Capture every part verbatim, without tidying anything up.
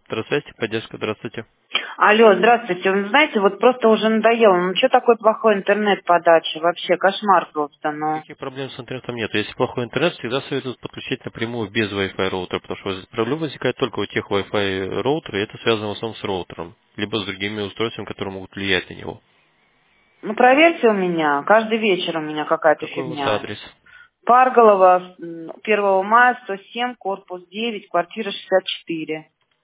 Здравствуйте, поддержка, здравствуйте. Алло, здравствуйте. Вы знаете, вот просто уже надоело. Ну, что такой плохой интернет-подача? Вообще, кошмар просто, ну. Никаких проблем с интернетом нет. Если плохой интернет, всегда советуют подключить напрямую без Wi-Fi роутера, потому что проблема возникает только у тех Wi-Fi роутеров, и это связано в основном с роутером, либо с другими устройствами, которые могут влиять на него. Ну, проверьте у меня. Каждый вечер у меня какая-то Какой у вас фигня. адрес? Парголова, м, первого мая, сто семь, корпус девять, квартира шестьдесят четыре.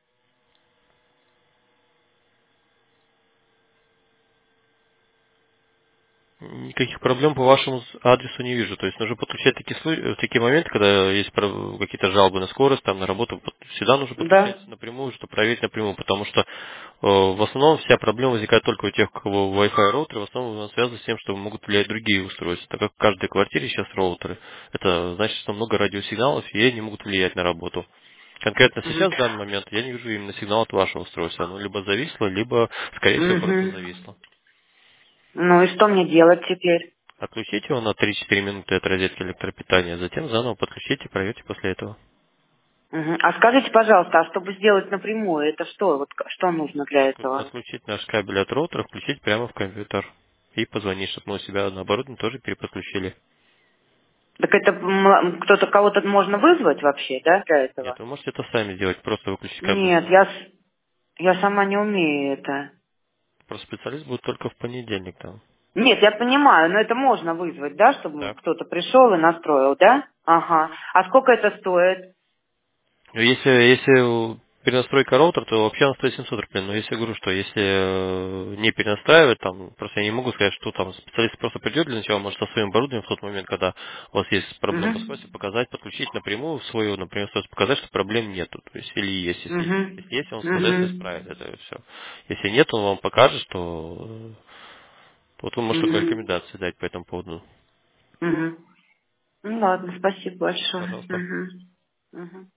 Никаких проблем по вашему адресу не вижу. То есть нужно подключать такие, слу- в такие моменты, когда есть прав- какие-то жалобы на скорость, там на работу, под- всегда нужно подключать Да? напрямую, чтобы проверить напрямую, потому что э, в основном вся проблема возникает только у тех, у кого Wi-Fi роутеры, в основном она связана с тем, что могут влиять другие устройства. Так как в каждой квартире сейчас роутеры, это значит, что много радиосигналов, и они могут влиять на работу. Конкретно Мгм. сейчас, в данный момент, я не вижу именно сигнал от вашего устройства. Оно либо зависло, либо, скорее всего, просто Мгм. зависло. Ну и что мне делать теперь? Отключите его на три-четыре минуты от розетки электропитания, затем заново подключите, проверьте после этого. Мгм. А скажите, пожалуйста, а чтобы сделать напрямую, это что? Вот к- что нужно для Отклю- этого? Отключить наш кабель от роутера, включить прямо в компьютер. И позвонить, чтобы мы у себя на оборудование тоже переподключили. Так это м, кто-то, кого-то можно вызвать вообще, да, для Нет, этого? вы можете это сами сделать, просто выключить кабель. Нет, я, с- я сама не умею это. Просто специалист будет только в понедельник там. Нет, я понимаю, но это можно вызвать, да, чтобы Да. кто-то пришел и настроил, да? Да. Ага. А сколько это стоит? Ну, Если, если перенастройка роутера, то вообще она стоит семьсот рублей. Но если я говорю, что если э, не перенастраивать, там, просто я не могу сказать, что там специалист просто придет для начала, может, со своим оборудованием в тот момент, когда у вас есть проблема по Угу. скорости, показать, подключить напрямую в свою, например, устройство, показать, что проблем нету. То есть, или есть, если есть. Угу. Если есть, он создается и Угу. исправит это все. Если нет, он вам покажет, что э, вот вы можете только Угу. рекомендации дать по этому поводу. Угу. Ну ладно, спасибо большое. Пожалуйста. Угу. Угу.